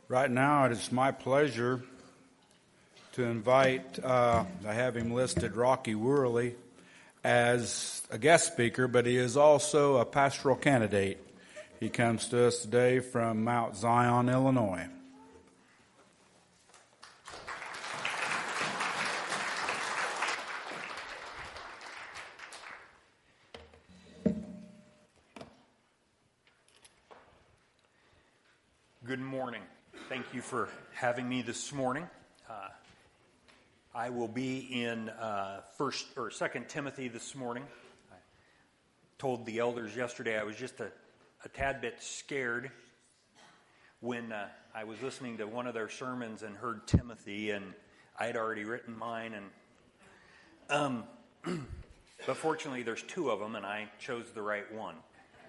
Right now, it is my pleasure to invite, I have him listed, Rocky Worley, as a guest speaker, but he is also a pastoral candidate. He comes to us today from Mount Zion, Illinois. Good morning. Thank you for having me this morning. I will be in 1st or 2nd Timothy this morning. I told the elders yesterday I was just a tad bit scared when I was listening to one of their sermons and heard Timothy, and I had already written mine. And but fortunately, there's two of them, and I chose the right one.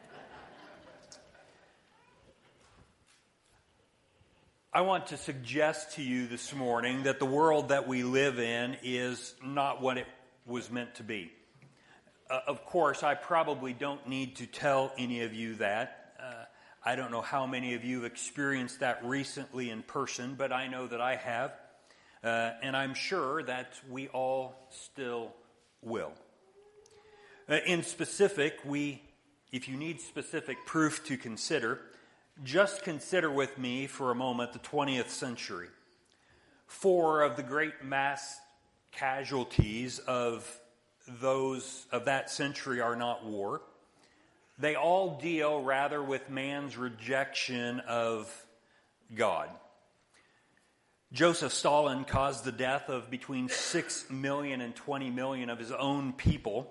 I want to suggest to you this morning that the world that we live in is not what it was meant to be. Of course, I probably don't need to tell any of you that. I don't know how many of you have experienced that recently in person, but I know that I have. And I'm sure that we all still will. In specific, if you need specific proof to consider, just consider with me for a moment the 20th century. 4 of the great mass casualties of that century are not war. They all deal rather with man's rejection of God. Joseph Stalin caused the death of between 6 million and 20 million of his own people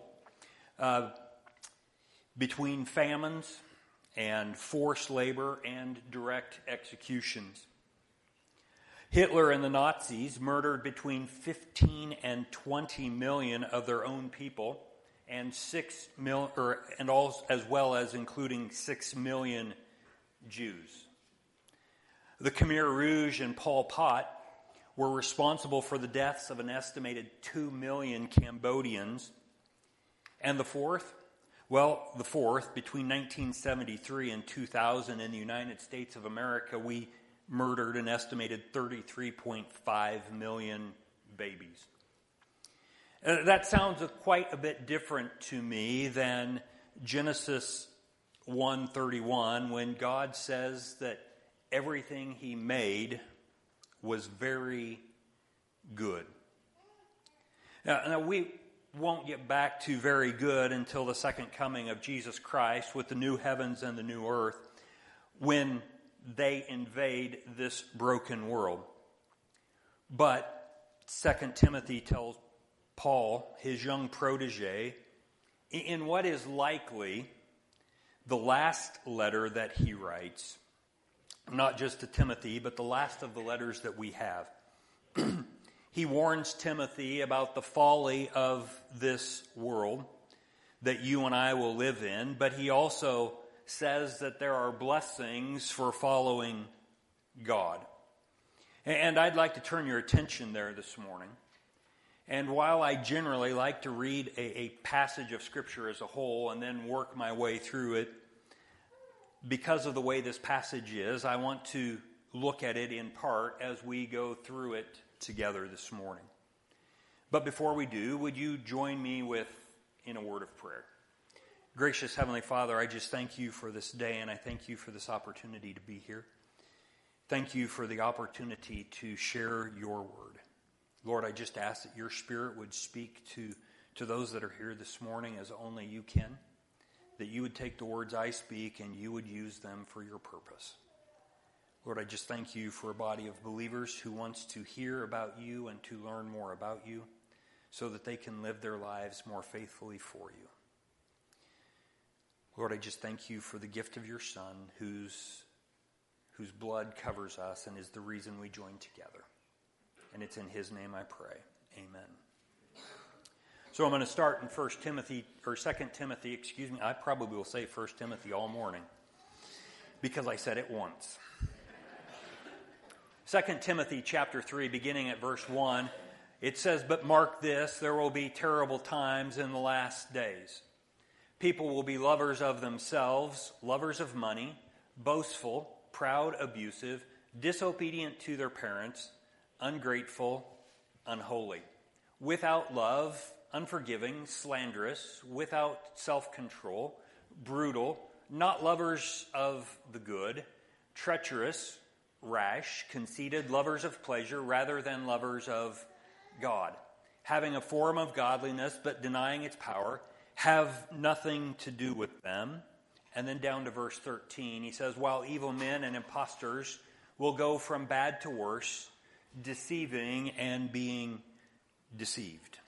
between famines and forced labor and direct executions. Hitler and the Nazis murdered between 15 and 20 million of their own people, and as well as including 6 million Jews. The Khmer Rouge and Pol Pot were responsible for the deaths of an estimated 2 million Cambodians. And the fourth, between 1973 and 2000 in the United States of America, we murdered an estimated 33.5 million babies. That sounds quite a bit different to me than Genesis 1:31, when God says that everything He made was very good. Now we won't get back to very good until the second coming of Jesus Christ with the new heavens and the new earth, when they invade this broken world. But 2 Timothy tells Paul, his young protege, in what is likely the last letter that he writes, not just to Timothy, but the last of the letters that we have. He warns Timothy about the folly of this world that you and I will live in, but he also says that there are blessings for following God. And I'd like to turn your attention there this morning. And while I generally like to read a passage of Scripture as a whole and then work my way through it, because of the way this passage is, I want to look at it in part as we go through it together this morning. But before we do, would you join me in a word of prayer? Gracious Heavenly Father, I just thank you for this day, and I thank you for this opportunity to be here. Thank you for the opportunity to share your word. Lord, I just ask that your Spirit would speak to those that are here this morning as only you can, that you would take the words I speak and you would use them for your purpose. Lord, I just thank you for a body of believers who wants to hear about you and to learn more about you so that they can live their lives more faithfully for you. Lord, I just thank you for the gift of your Son whose blood covers us and is the reason we join together. And it's in his name I pray. Amen. So I'm going to start in 2 Timothy. I probably will say 1 Timothy all morning because I said it once. 2 Timothy chapter 3, beginning at verse 1, it says, "But mark this, there will be terrible times in the last days. People will be lovers of themselves, lovers of money, boastful, proud, abusive, disobedient to their parents, ungrateful, unholy, without love, unforgiving, slanderous, without self-control, brutal, not lovers of the good, treacherous, rash, conceited, lovers of pleasure rather than lovers of God, having a form of godliness but denying its power, have nothing to do with them. And then down to verse 13, he says, while evil men and impostors will go from bad to worse, deceiving and being deceived.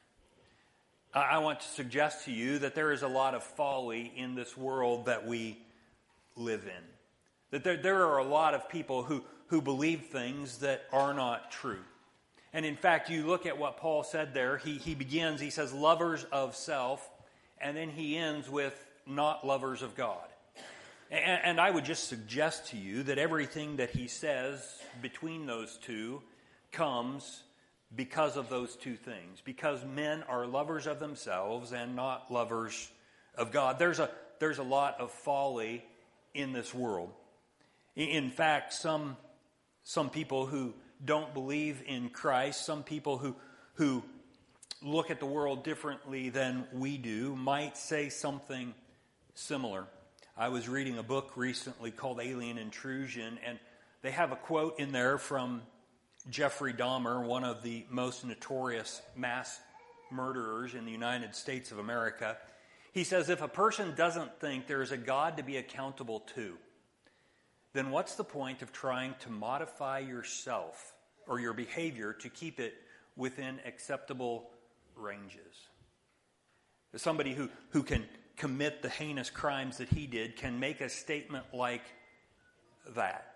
I want to suggest to you that there is a lot of folly in this world that we live in. That there are a lot of people who believe things that are not true. And in fact, you look at what Paul said there. He begins, he says, lovers of self, and then he ends with not lovers of God. And I would just suggest to you that everything that he says between those two comes because of those two things. Because men are lovers of themselves and not lovers of God. There's a lot of folly in this world. In fact, some people who don't believe in Christ, some people who look at the world differently than we do, might say something similar. I was reading a book recently called Alien Intrusion, and they have a quote in there from Jeffrey Dahmer, one of the most notorious mass murderers in the United States of America. He says, if a person doesn't think there is a God to be accountable to, then what's the point of trying to modify yourself or your behavior to keep it within acceptable ranges? Somebody who can commit the heinous crimes that he did can make a statement like that.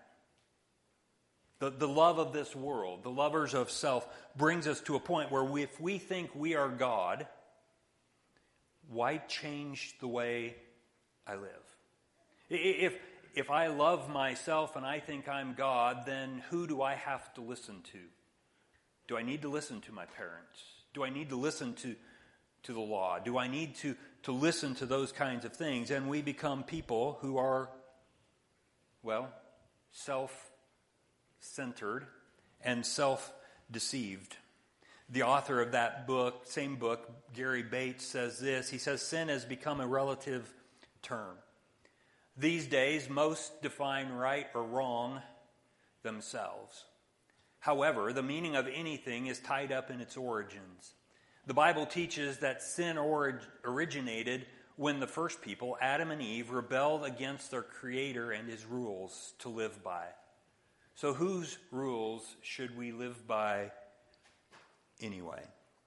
The love of this world, the lovers of self, brings us to a point where if we think we are God, why change the way I live? If I love myself and I think I'm God, then who do I have to listen to? Do I need to listen to my parents? Do I need to listen to the law? Do I need to listen to those kinds of things? And we become people who are, self-centered and self-deceived. The author of that book, same book, Gary Bates, says this. He says, sin has become a relative term. These days, most define right or wrong themselves. However, the meaning of anything is tied up in its origins. The Bible teaches that sin originated when the first people, Adam and Eve, rebelled against their Creator and His rules to live by. So whose rules should we live by anyway?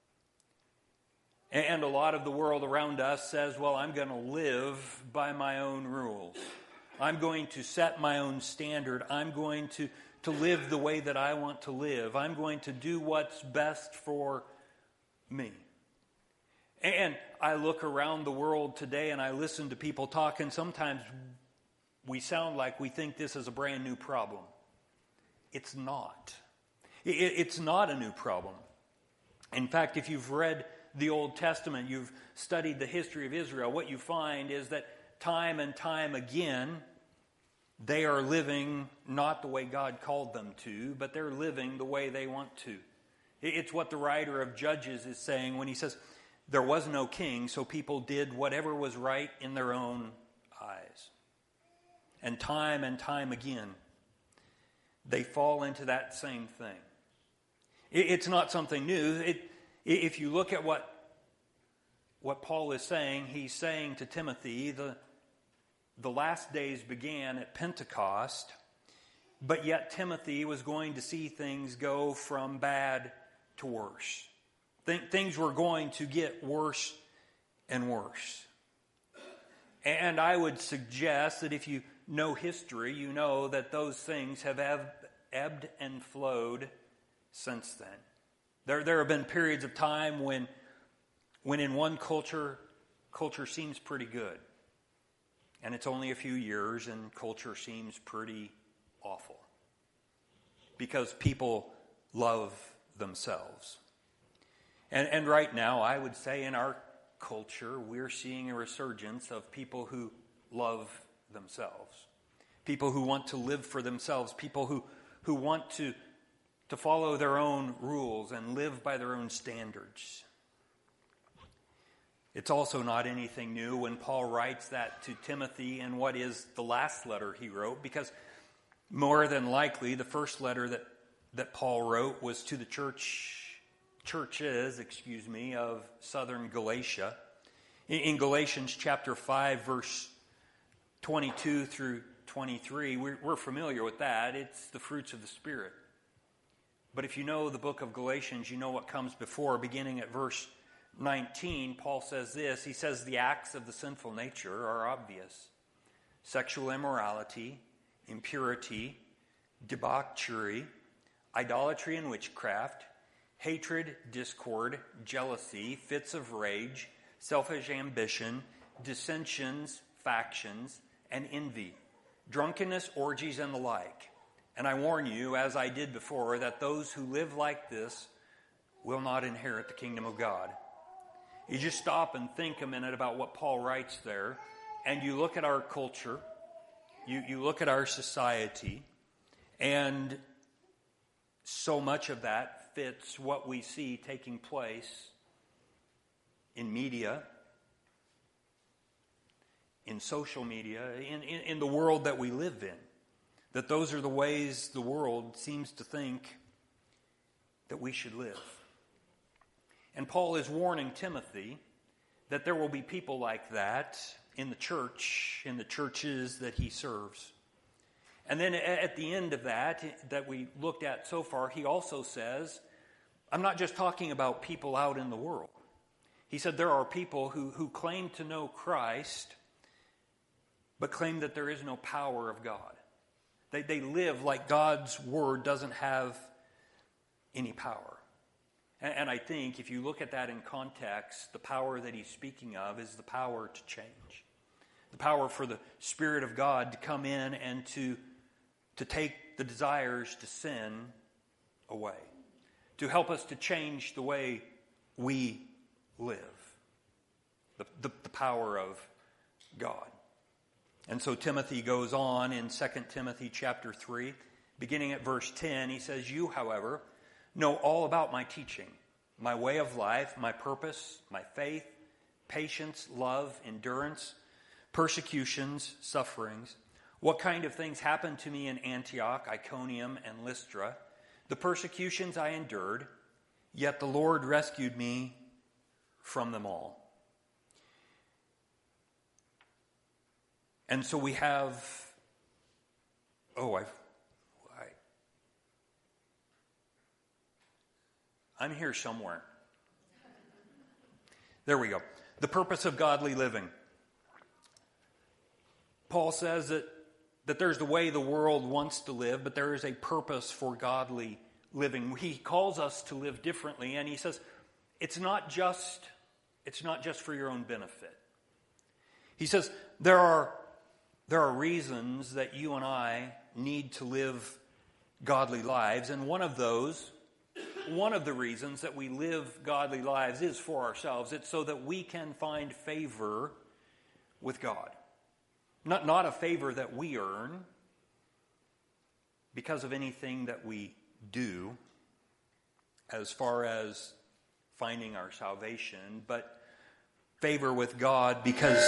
And a lot of the world around us says, well, I'm going to live by my own rules. I'm going to set my own standard. I'm going to live the way that I want to live. I'm going to do what's best for me. And I look around the world today and I listen to people talk, and sometimes we sound like we think this is a brand new problem. It's not. It's not a new problem. In fact, if you've read the Old Testament, you've studied the history of Israel, what you find is that time and time again, they are living not the way God called them to, but they're living the way they want to. It's what the writer of Judges is saying when he says, there was no king, so people did whatever was right in their own eyes. And time again, they fall into that same thing. It's not something new. If you look at what Paul is saying, he's saying to Timothy, the last days began at Pentecost, but yet Timothy was going to see things go from bad to worse. Things were going to get worse and worse. And I would suggest that if you know history, you know that those things have ebbed and flowed since then. There have been periods of time when in one culture seems pretty good. And it's only a few years and culture seems pretty awful. Because people love themselves. And right now, I would say in our culture, we're seeing a resurgence of people who love themselves. People who want to live for themselves. People who want to follow their own rules and live by their own standards. It's also not anything new when Paul writes that to Timothy in what is the last letter he wrote, because more than likely the first letter that Paul wrote was to the churches of southern Galatia. In Galatians chapter 5, verse 22 through 23, we're familiar with that. It's the fruits of the Spirit. But if you know the book of Galatians, you know what comes before. Beginning at verse 19, Paul says this. He says, the acts of the sinful nature are obvious: sexual immorality, impurity, debauchery, idolatry and witchcraft, hatred, discord, jealousy, fits of rage, selfish ambition, dissensions, factions, and envy, drunkenness, orgies, and the like. And I warn you, as I did before, that those who live like this will not inherit the kingdom of God. You just stop and think a minute about what Paul writes there, and you look at our culture, you look at our society, and so much of that fits what we see taking place in media, in social media, in the world that we live in. That those are the ways the world seems to think that we should live. And Paul is warning Timothy that there will be people like that in the church, in the churches that he serves. And then at the end of that we looked at so far, he also says, I'm not just talking about people out in the world. He said there are people who claim to know Christ, but claim that there is no power of God. They live like God's word doesn't have any power. And I think if you look at that in context, the power that he's speaking of is the power to change. The power for the Spirit of God to come in and to take the desires to sin away. To help us to change the way we live. The power of God. And so Timothy goes on in 2 Timothy chapter 3, beginning at verse 10, he says, you, however, know all about my teaching, my way of life, my purpose, my faith, patience, love, endurance, persecutions, sufferings, what kind of things happened to me in Antioch, Iconium, and Lystra, the persecutions I endured, yet the Lord rescued me from them all. And so we have, I'm here somewhere. There we go. The purpose of godly living. Paul says that there's the way the world wants to live, but there is a purpose for godly living. He calls us to live differently, and he says it's not just for your own benefit. He says there are reasons that you and I need to live godly lives, and one of the reasons that we live godly lives is for ourselves. It's so that we can find favor with God. Not a favor that we earn because of anything that we do as far as finding our salvation, but favor with God because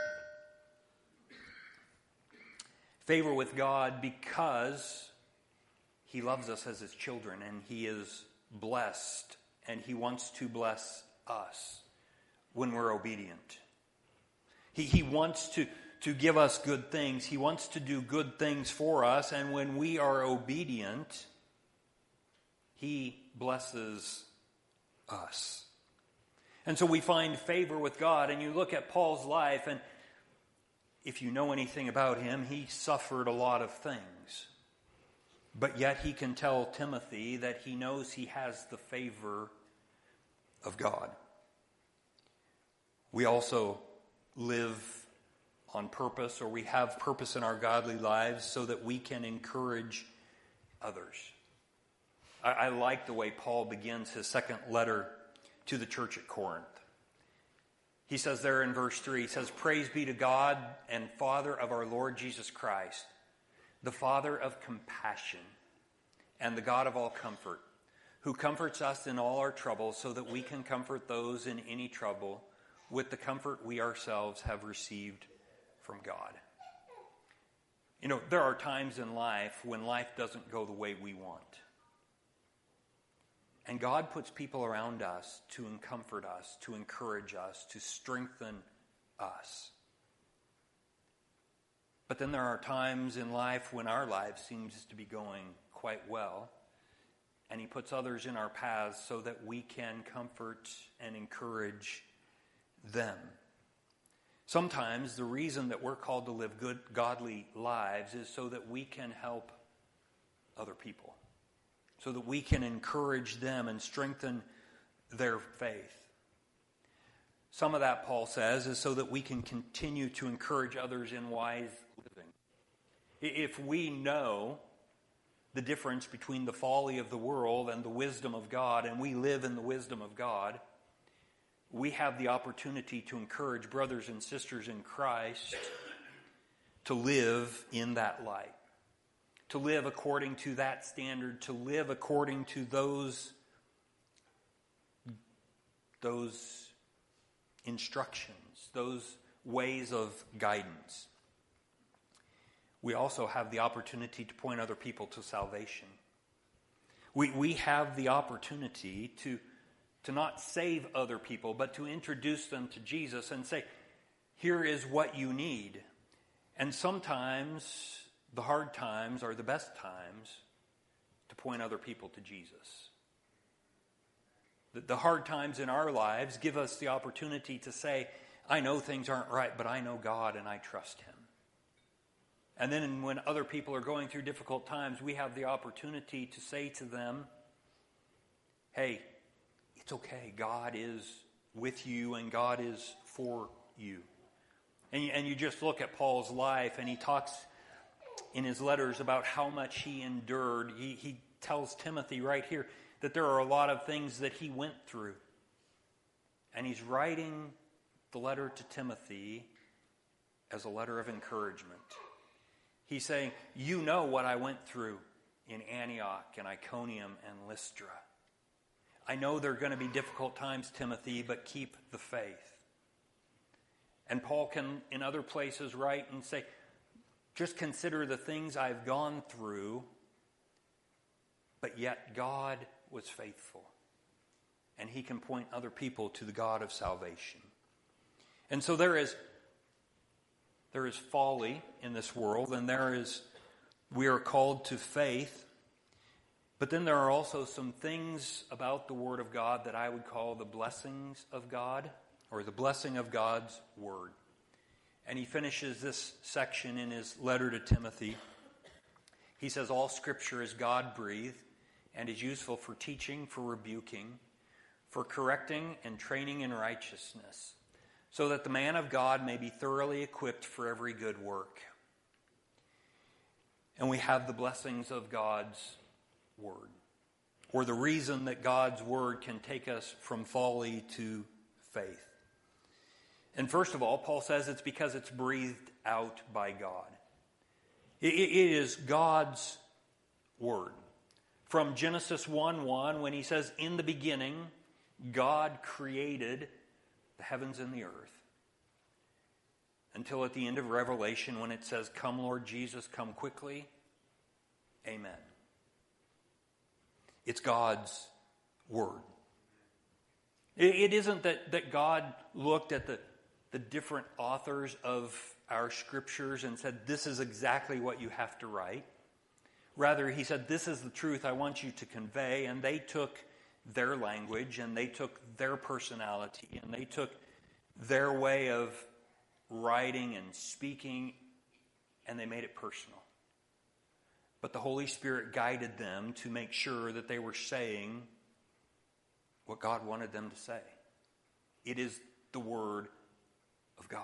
he loves us as his children, and he is blessed, and he wants to bless us when we're obedient. He wants to give us good things. He wants to do good things for us, and when we are obedient, he blesses us. And so we find favor with God, and you look at Paul's life, and if you know anything about him, he suffered a lot of things. But yet he can tell Timothy that he knows he has the favor of God. We also live on purpose, or we have purpose in our godly lives so that we can encourage others. I like the way Paul begins his second letter to the church at Corinth. He says there in verse 3, he says, praise be to God and Father of our Lord Jesus Christ, the Father of compassion and the God of all comfort, who comforts us in all our troubles so that we can comfort those in any trouble with the comfort we ourselves have received from God. You know, there are times in life when life doesn't go the way we want. And God puts people around us to comfort us, to encourage us, to strengthen us. But then there are times in life when our life seems to be going quite well, and He puts others in our paths so that we can comfort and encourage them. Sometimes the reason that we're called to live good, godly lives is so that we can help other people, so that we can encourage them and strengthen their faith. Some of that, Paul says, is so that we can continue to encourage others in wise living. If we know the difference between the folly of the world and the wisdom of God, and we live in the wisdom of God, we have the opportunity to encourage brothers and sisters in Christ to live in that light, to live according to that standard, to live according to those instructions, those ways of guidance. We also have the opportunity to point other people to salvation. We have the opportunity to not save other people, but to introduce them to Jesus and say, here is what you need. And sometimes the hard times are the best times to point other people to Jesus. The hard times in our lives give us the opportunity to say, I know things aren't right, but I know God and I trust Him. And then when other people are going through difficult times, we have the opportunity to say to them, hey, it's okay. God is with you and God is for you. And you just look at Paul's life, and he talks in his letters about how much he endured. He tells Timothy right here that there are a lot of things that he went through. And he's writing the letter to Timothy as a letter of encouragement. He's saying, you know what I went through in Antioch and Iconium and Lystra. I know there are going to be difficult times, Timothy, but keep the faith. And Paul can, in other places, write and say, just consider the things I've gone through, but yet God was faithful. And He can point other people to the God of salvation. And so there is folly in this world, and we are called to faith. But then there are also some things about the Word of God that I would call the blessings of God, or the blessing of God's Word. And he finishes this section in his letter to Timothy. He says, all Scripture is God-breathed and is useful for teaching, for rebuking, for correcting and training in righteousness, so that the man of God may be thoroughly equipped for every good work. And we have the blessings of God's Word, or the reason that God's Word can take us from folly to faith. And first of all, Paul says it's because it's breathed out by God. It is God's Word. From Genesis 1:1, when he says, in the beginning, God created the heavens and the earth, until at the end of Revelation when it says, come Lord Jesus, come quickly. Amen. It's God's Word. It isn't that God looked at the different authors of our Scriptures and said, this is exactly what you have to write. Rather, He said, this is the truth I want you to convey. And they took their language, and they took their personality, and they took their way of writing and speaking, and they made it personal. But the Holy Spirit guided them to make sure that they were saying what God wanted them to say. It is the Word of God.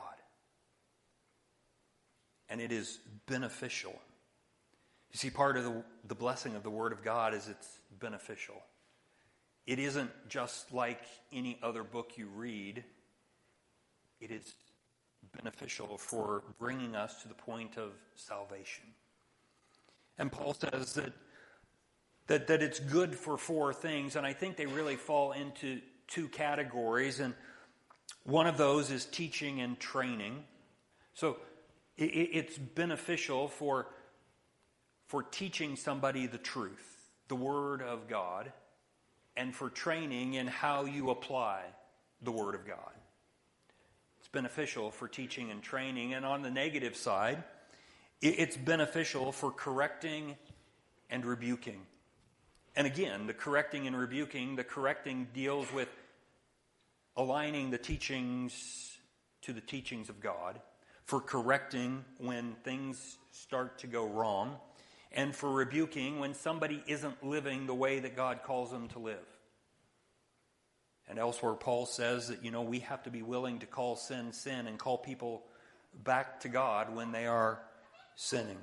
And it is beneficial. You see, part of the blessing of the Word of God is it's beneficial. It isn't just like any other book you read. It is beneficial for bringing us to the point of salvation. And Paul says that that it's good for four things, and I think they really fall into two categories, and one of those is teaching and training. So it's beneficial for teaching somebody the truth, the Word of God, and for training in how you apply the Word of God. It's beneficial for teaching and training, and on the negative side, it's beneficial for correcting and rebuking. And again, the correcting and rebuking, the correcting deals with aligning the teachings to the teachings of God, for correcting when things start to go wrong, and for rebuking when somebody isn't living the way that God calls them to live. And elsewhere, Paul says that, we have to be willing to call sin, sin, and call people back to God when they are sinning.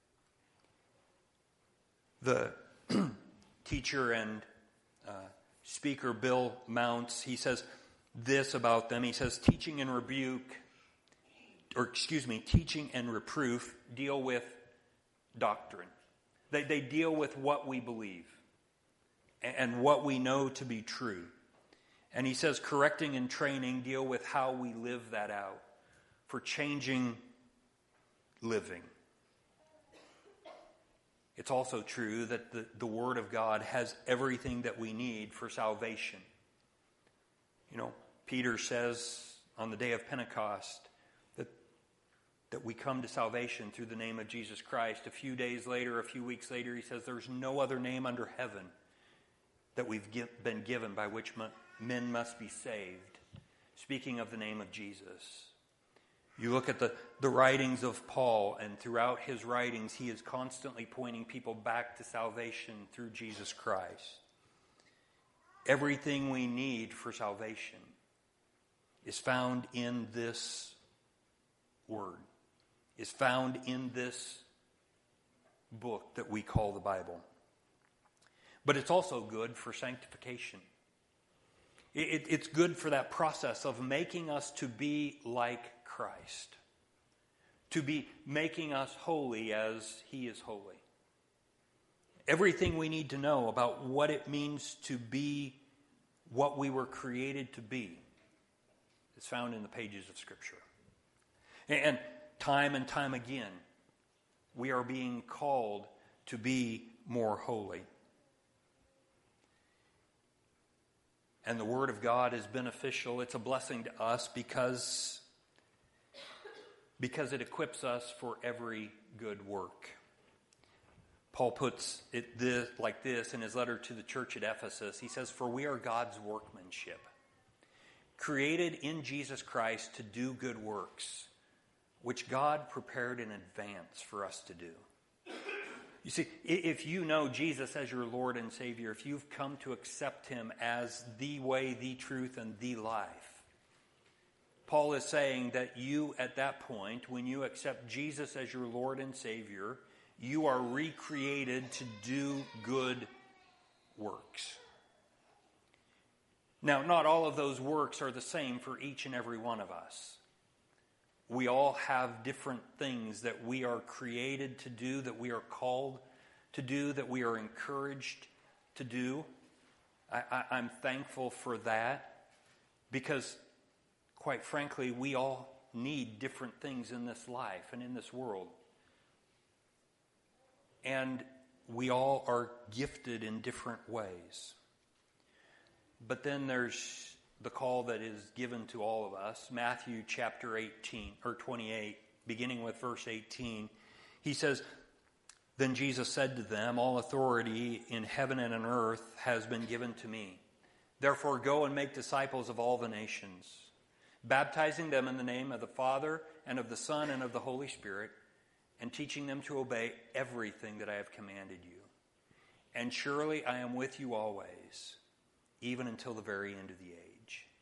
The teacher and speaker Bill Mounts, he says this about them. He says, teaching and reproof deal with doctrine. They deal with what we believe and what we know to be true. And he says correcting and training deal with how we live that out for changing living. It's also true that the Word of God has everything that we need for salvation. Peter says on the day of Pentecost that we come to salvation through the name of Jesus Christ. A few days later, a few weeks later, he says there's no other name under heaven that we've been given by which men must be saved. Speaking of the name of Jesus. You look at the writings of Paul, and throughout his writings, he is constantly pointing people back to salvation through Jesus Christ. Everything we need for salvation is found in this Word, is found in this book that we call the Bible. But it's also good for sanctification. It's good for that process of making us to be like Christ, to be making us holy as He is holy. Everything we need to know about what it means to be what we were created to be is found in the pages of Scripture. And time again, we are being called to be more holy. And the Word of God is beneficial. It's a blessing to us because it equips us for every good work. Paul puts it like this in his letter to the church at Ephesus. He says, "For we are God's workmanship, created in Jesus Christ to do good works, which God prepared in advance for us to do." You see, if you know Jesus as your Lord and Savior, if you've come to accept Him as the way, the truth, and the life, Paul is saying that you, at that point, when you accept Jesus as your Lord and Savior, you are recreated to do good works. Now, not all of those works are the same for each and every one of us. We all have different things that we are created to do, that we are called to do, that we are encouraged to do. I'm thankful for that because, quite frankly, we all need different things in this life and in this world. And we all are gifted in different ways. But then there's the call that is given to all of us. Matthew chapter 18 or 28, beginning with verse 18. He says, "Then Jesus said to them, 'All authority in heaven and on earth has been given to me. Therefore go and make disciples of all the nations, baptizing them in the name of the Father and of the Son and of the Holy Spirit, and teaching them to obey everything that I have commanded you. And surely I am with you always, even until the very end of the age.'"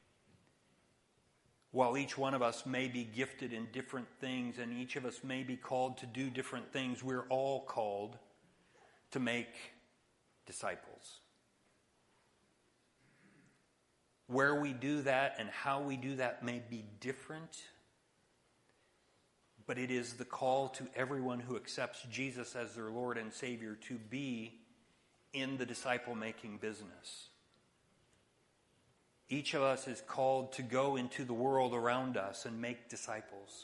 While each one of us may be gifted in different things and each of us may be called to do different things, we're all called to make disciples. Where we do that and how we do that may be different, but it is the call to everyone who accepts Jesus as their Lord and Savior to be in the disciple-making business. Each of us is called to go into the world around us and make disciples.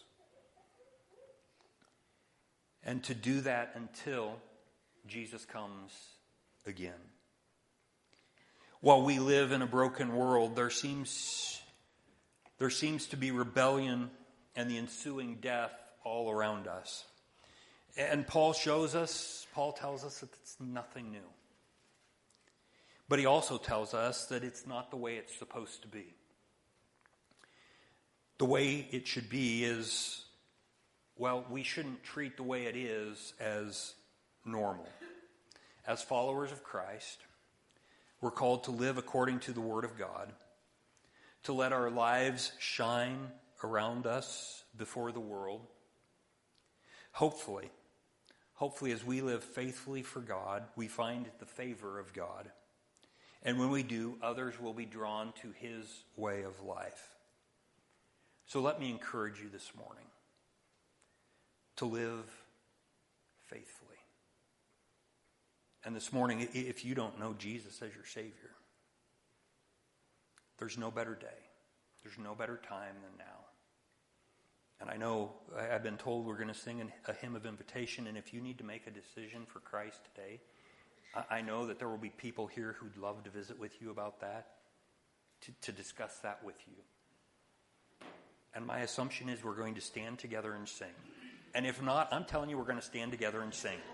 And to do that until Jesus comes again. While we live in a broken world, there seems to be rebellion and the ensuing death all around us. And Paul tells us that it's nothing new. But he also tells us that it's not the way it's supposed to be. The way it should be is, well, we shouldn't treat the way it is as normal. As followers of Christ, we're called to live according to the Word of God, to let our lives shine around us before the world. Hopefully, as we live faithfully for God, we find the favor of God. And when we do, others will be drawn to His way of life. So let me encourage you this morning to live faithfully. And this morning, if you don't know Jesus as your Savior, there's no better day. There's no better time than now. And I know I've been told we're going to sing a hymn of invitation, and if you need to make a decision for Christ today, I know that there will be people here who'd love to visit with you about that, to discuss that with you. And my assumption is we're going to stand together and sing. And if not, I'm telling you we're going to stand together and sing.